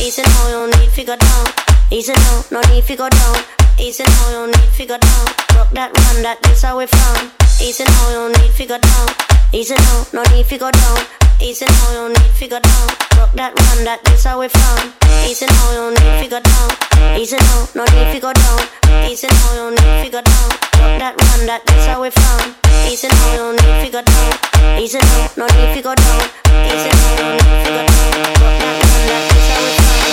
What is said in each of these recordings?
Easy now, you don't need figure down. Easy now, no need figure down. Easy now, you don't need figure down. Rock that one, that is how we found. Easy now, you don't need figure down. Easy now, no need figure down. Easy now, you don't need figure down. Rock that one, that is how we found. Easy now, you don't need figure down. Easy now, no need figure down. Easy now, you don't need figure down. Rock that one, that is how we found. Easy now, you don't need figure down. Easy now, no need figure down. Easy now, you don't need figure down. Rock that one, that is how we found.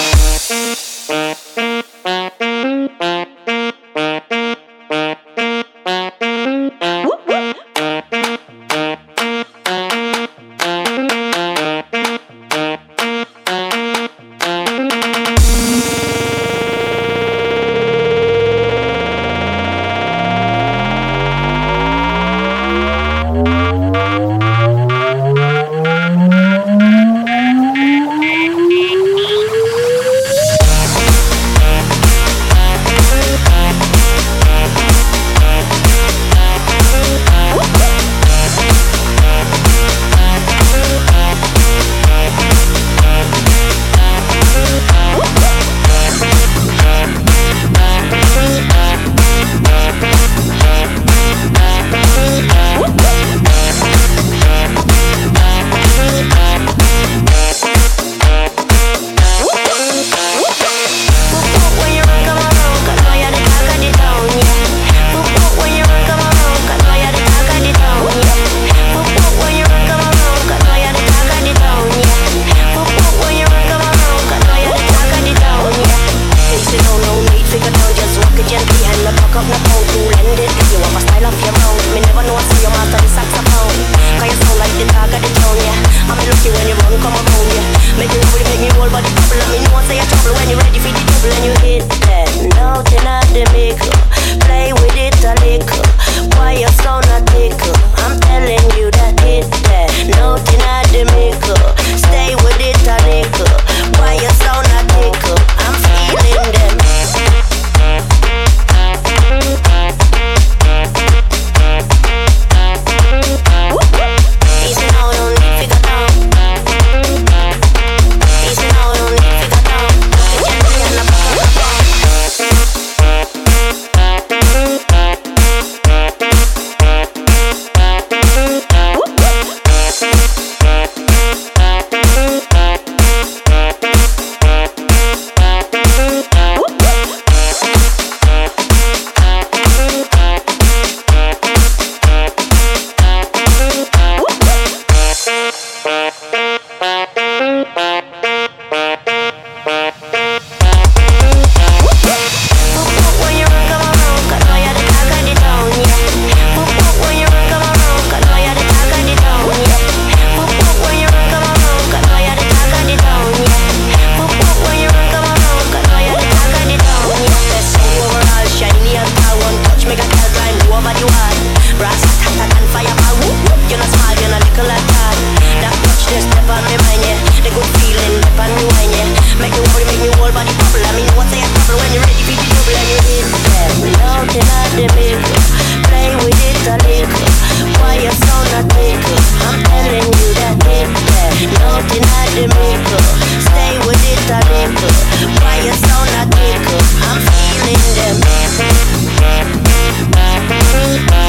I'm feeling them.